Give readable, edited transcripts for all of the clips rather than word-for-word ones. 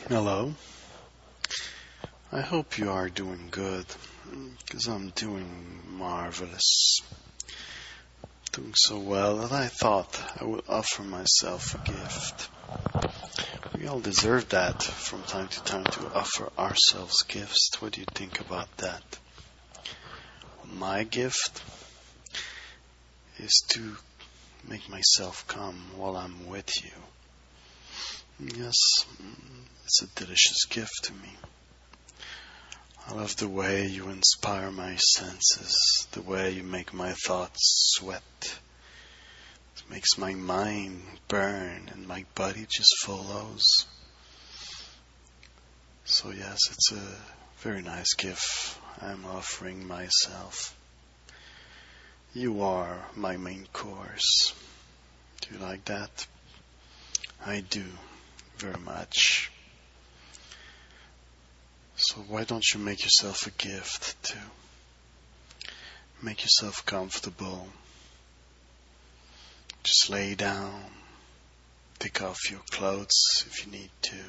Hello. I hope you are doing good, because I'm doing marvelous. Doing so well that I thought I would offer myself a gift. We all deserve that from time to time, to offer ourselves gifts. What do you think about that? My gift is to make myself come while I'm with you. Yes, it's a delicious gift to me. I love the way you inspire my senses, the way you make my thoughts sweat. It makes my mind burn and my body just follows. So yes, it's a very nice gift I'm offering myself. You are my main course. Do you like that? I do, very much. So why don't you make yourself a gift too? Make yourself comfortable. Just lay down. Take off your clothes if you need to.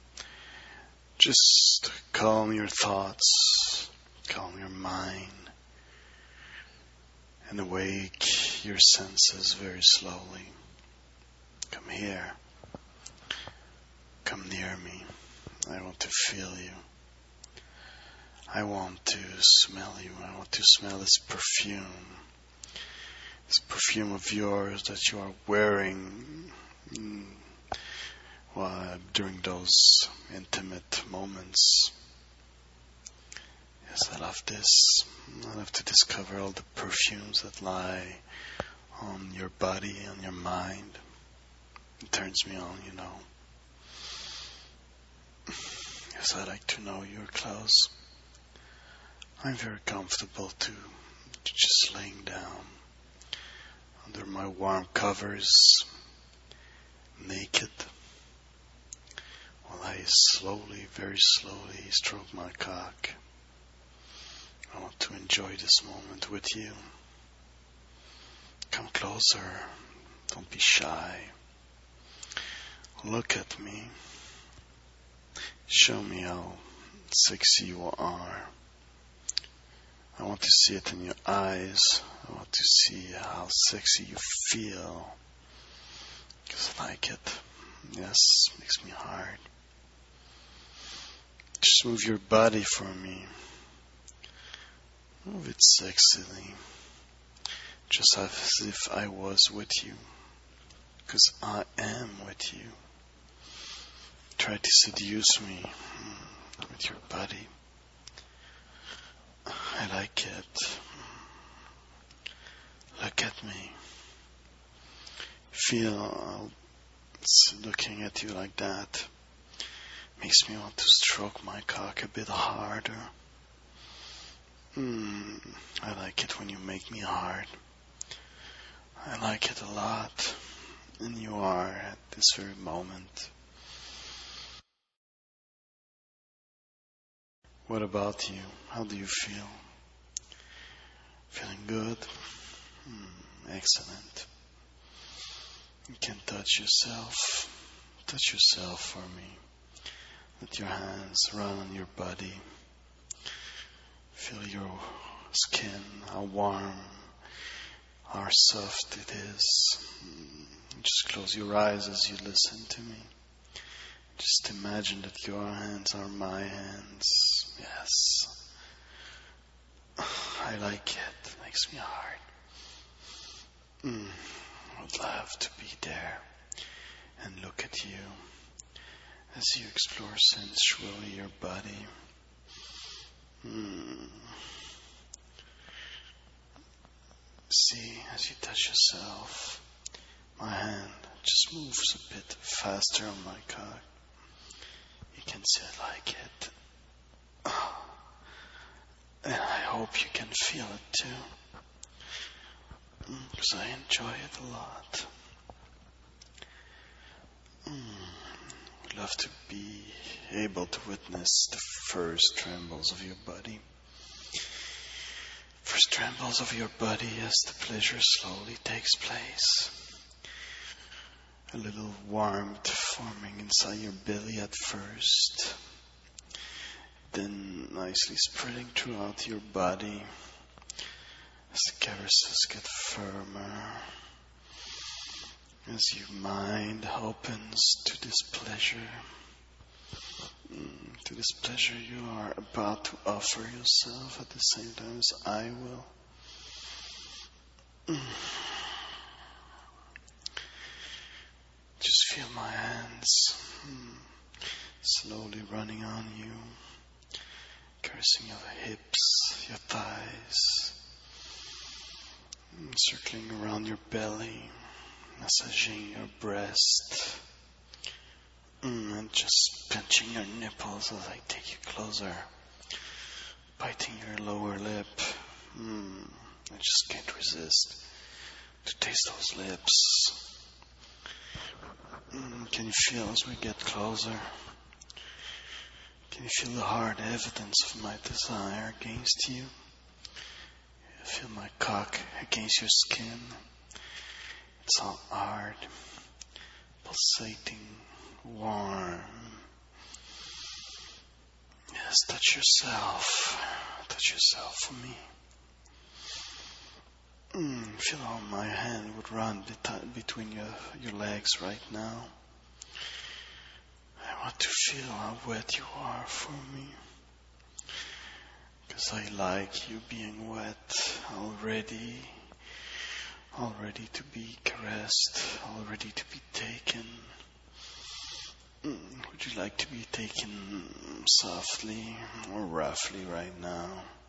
Just calm your thoughts. Calm your mind. And awake your senses very slowly. Come here. Come near me. I want to feel you. I want to smell you. I want to smell this perfume. This perfume of yours that you are wearing during those intimate moments. Yes, I love this. I love to discover all the perfumes that lie on your body, on your mind. It turns me on, you know. Yes, I like to know your clothes. I'm very comfortable too, just laying down under my warm covers, naked, while I slowly, very slowly stroke my cock. I want to enjoy this moment with you. Come closer. Don't be shy. Look at me. Show me how sexy you are. I want to see it in your eyes. I want to see how sexy you feel. Because I like it. Yes, it makes me hard. Just move your body for me. Move it sexily. Just as if I was with you. Because I am with you. Try to seduce me with your body. I like it. Look at me. Feel looking at you like that. Makes me want to stroke my cock a bit harder. I like it when you make me hard. I like it a lot. And you are at this very moment. What about you? How do you feel? Feeling good? Excellent. You can touch yourself. Touch yourself for me. Let your hands run on your body. Feel your skin, how warm, how soft it is. Just close your eyes as you listen to me. Just imagine that your hands are my hands. Yes. I like it. It makes me hard. I would love to be there and look at you as you explore sensually your body. See, as you touch yourself, my hand just moves a bit faster on my cock. You can see I like it. And I hope you can feel it too. Because I enjoy it a lot. I'd love to be able to witness the first trembles of your body. First trembles of your body as the pleasure slowly takes place. A little warmth forming inside your belly at first, then nicely spreading throughout your body as the caresses get firmer, as your mind opens to this pleasure you are about to offer yourself at the same time as I will. Just feel my hands slowly running on you, caressing your hips, your thighs, circling around your belly, massaging your breast, and just pinching your nipples as I take you closer, biting your lower lip. I just can't resist to taste those lips. Can you feel as we get closer? Can you feel the hard evidence of my desire against you? Feel my cock against your skin. It's all hard, pulsating, warm. Yes, touch yourself. Touch yourself for me. Feel how my hand would run between your legs right now. I want to feel how wet you are for me. Because I like you being wet already to be caressed, already to be taken. Would you like to be taken softly or roughly right now?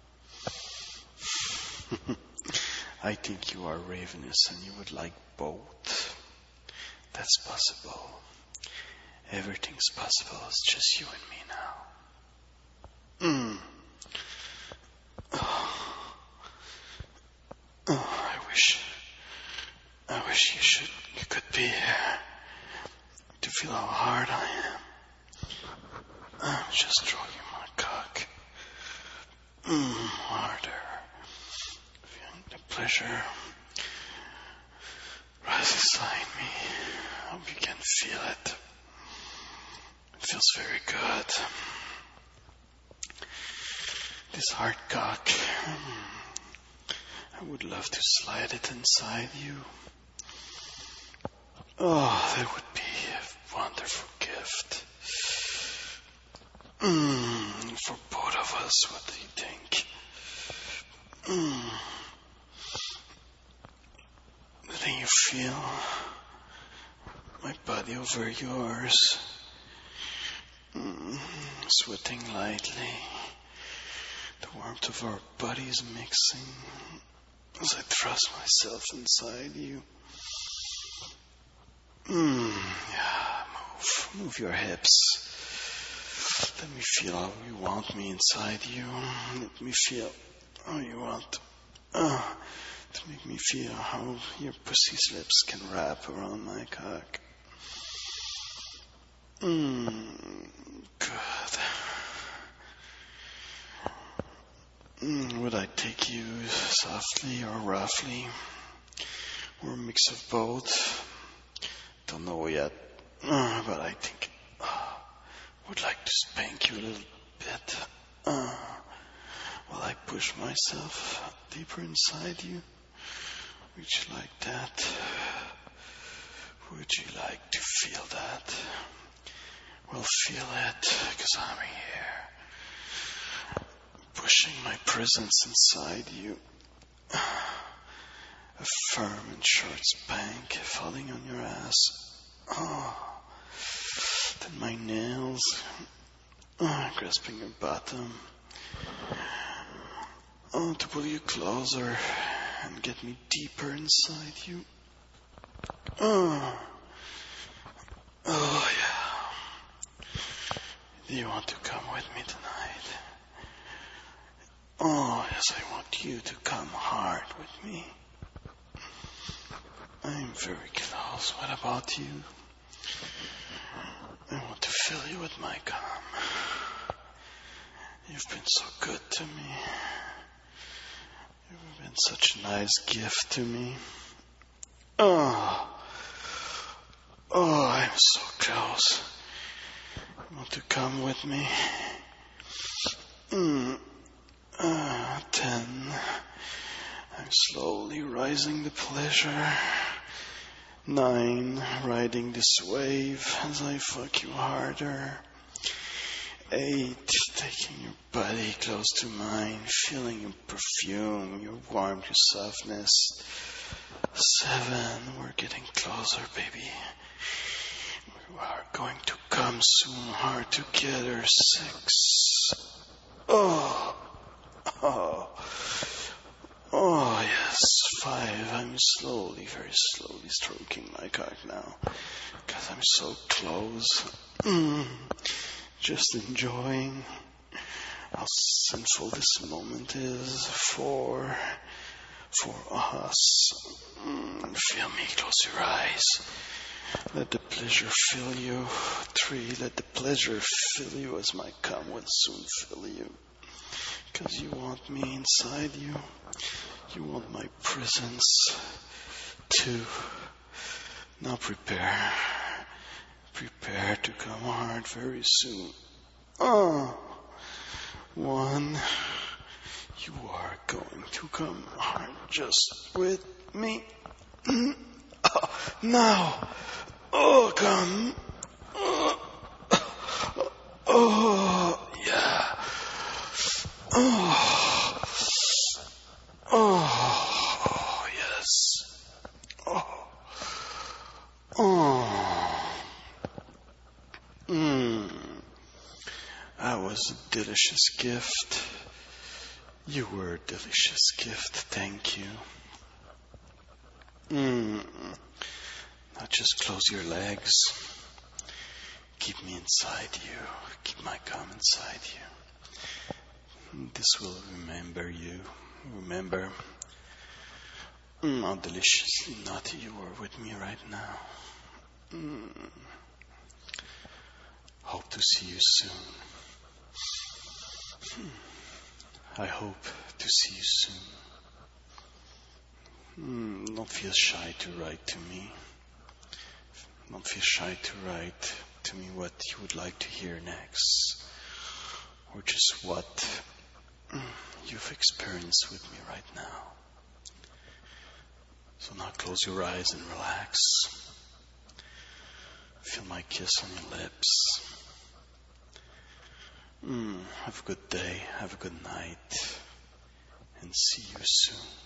I think you are ravenous and you would like both. That's possible. Everything's possible. It's just you and me now. I wish you could be here to feel how hard I am. I'm just stroking my cock. Harder. Feeling the pleasure rise inside me. I hope you can feel it. It feels very good. This hard cock. I would love to slide it inside you. Oh, that would be a wonderful gift. For both of us, what do you think? Then you feel my body over yours, sweating lightly. The warmth of our bodies mixing as I thrust myself inside you. Move your hips. Let me feel how you want me inside you. Let me feel how you want to make me feel how your pussy's lips can wrap around my cock. Good. Would I take you softly or roughly? Or a mix of both? Don't know yet. But I think would like to spank you a little bit. While I push myself deeper inside you. Would you like that? Would you like to feel that? Well, feel it, because I'm here. Pushing my presence inside you. A firm and short spank falling on your ass. Then my nails grasping your bottom. To pull you closer and get me deeper inside you. Oh yeah. Do you want to come with me tonight? Oh yes, I want you to come hard with me. I'm very close. What about you? I want to fill you with my cum. You've been so good to me. You've been such a nice gift to me. Oh I'm so close. Want to come with me? 10. I'm slowly rising the pleasure. 9. Riding this wave as I fuck you harder. 8. Taking your body close to mine, feeling your perfume, your warmth, your softness. 7. We're getting closer, baby. We are going to come soon, hard together. 6. Oh, yes. 5. I'm slowly, very slowly stroking my cock now, because I'm so close. Just enjoying how sinful this moment is for us. Feel me, close your eyes. Let the pleasure fill you. 3. Let the pleasure fill you as my cum will soon fill you. Because you want me inside you. You want my presence too. Now prepare. Prepare to come hard very soon. 1. You are going to come hard just with me. Now. Come. Yeah. Yes. That was a delicious gift. You were a delicious gift. Thank you. Now just close your legs. Keep me inside you. Keep my cum inside you. This will remember you. Remember how deliciously naughty you were with me right now. Hope to see you soon. I hope to see you soon. Don't feel shy to write to me. Don't feel shy to write to me what you would like to hear next, or just what you've experienced with me right now. So now close your eyes and relax. Feel my kiss on your lips. Have a good day, have a good night, and see you soon.